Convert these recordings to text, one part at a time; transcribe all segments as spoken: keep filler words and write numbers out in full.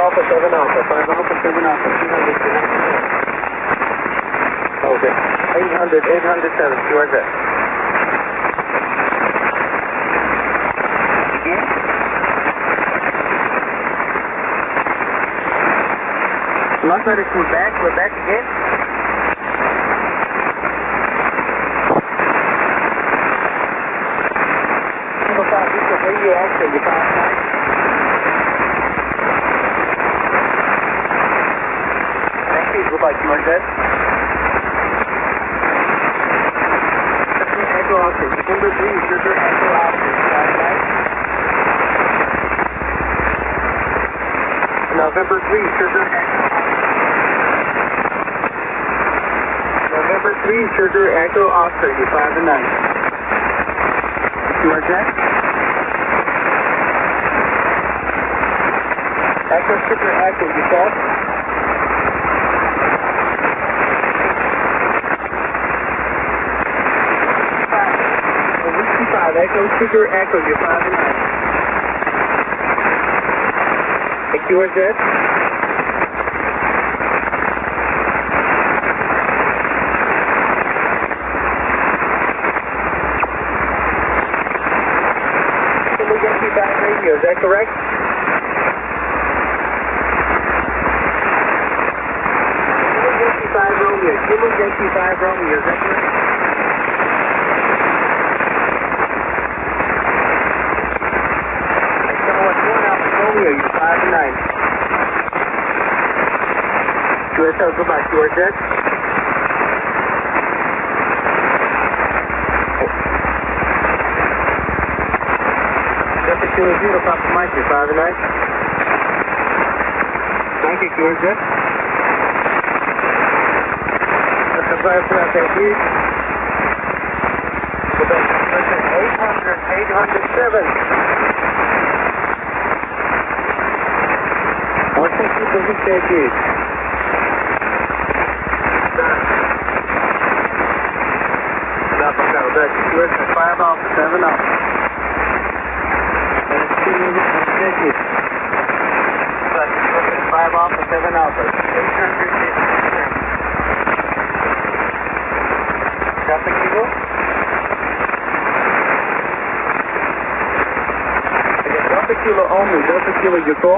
Alpha, seven Alpha, five Alpha, seven Alpha, two hundred, two hundred seven. Okay, eight hundred, eight hundred seven, Q R Z. Again? Last night we're back, we're back again. Single five, this is radio Oscar, you five nine. Thank you, goodbye, Q R Z. Echo Oscar, December three, Sugar Echo Oscar, five nine. November three, Sugar Echo November three, Sugar Echo Oscar, you five and nine. Q R Z. Echo Sugar Echo, you four. Whiskey five, Echo Sugar Echo, you five and nine. Q R Z. Radio, is that correct? Yankee five Romeo, Kilo Yankee five Romeo, is that correct? I know what's going on with Romeo, you five and nine. Q S L, goodbye, Q R Z. Two zero, Papa Mike, you five and nine. Thank you, Q R Z. That's a five for that, thank you. eight hundred, eight hundred seven. I'll take you to the thank you. Stop, I'll go back. Q R Z, five off, seven off. Thank you. Five Alpha, seven Alpha. eight hundred fifty-seven. Delta Kilo? Again, Delta Kilo only. Delta Kilo, you call?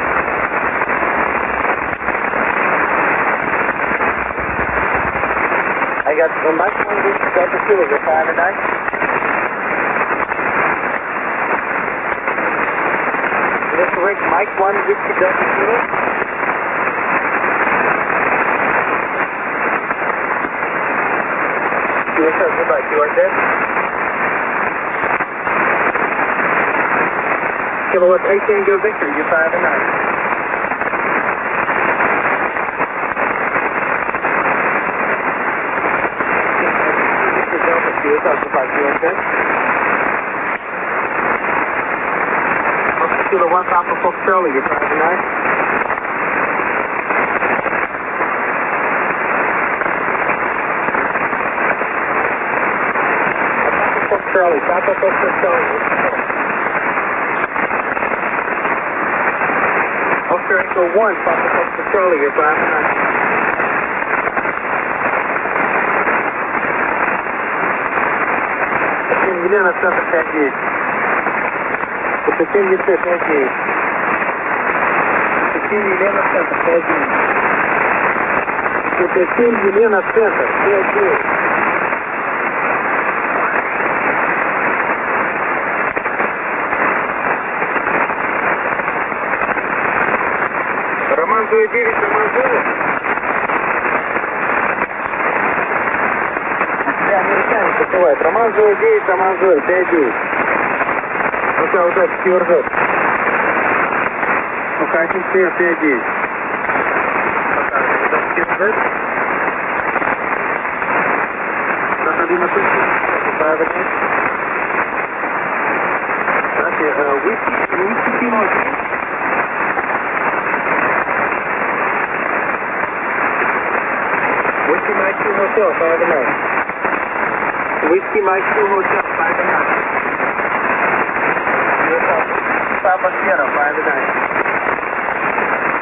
I got the Mike one, Delta Kilo, you're five and nine. That's correct, Mike one, Whiskey Delta Kilo. Q S L, goodbye, Q R Z. Kilowatt eight Tango Victor, you five and nine. Victor Delta, Q S L, goodbye, Q R Z. Kilo one, Papa Fox Charlie, you're five and nine. Papa Fox Charlie, Papa Fox Charlie. Oscar Echo one, Papa Fox Charlie, you're five and nine. Елена Сanta пять девять. Это семьдесят пять девять. Это семь Елена Центр, пять девять. Это семь Елена Центр, пять девять. Роман Зоя девять, Роман Зоя. Американец посылает. Роман Зоя девять, Роман Зоя, пять девять. Ну-ка, удачи, Q R Z. Ну-ка, один пять девять. Удачи, Q R Z. Так, один на точку. Правильно. Так, Whiskey, Whiskey Kilo. Whiskey Mike two Hotel, five and nine. Whiskey Mike two Hotel, five and nine. Papa Sierra, five and nine.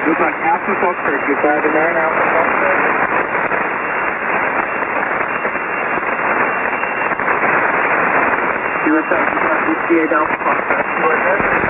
Looks like Alpha Foxtrot, you five and nine, Alpha Foxtrot. You were saying, you got E T A Alpha Foxtrot.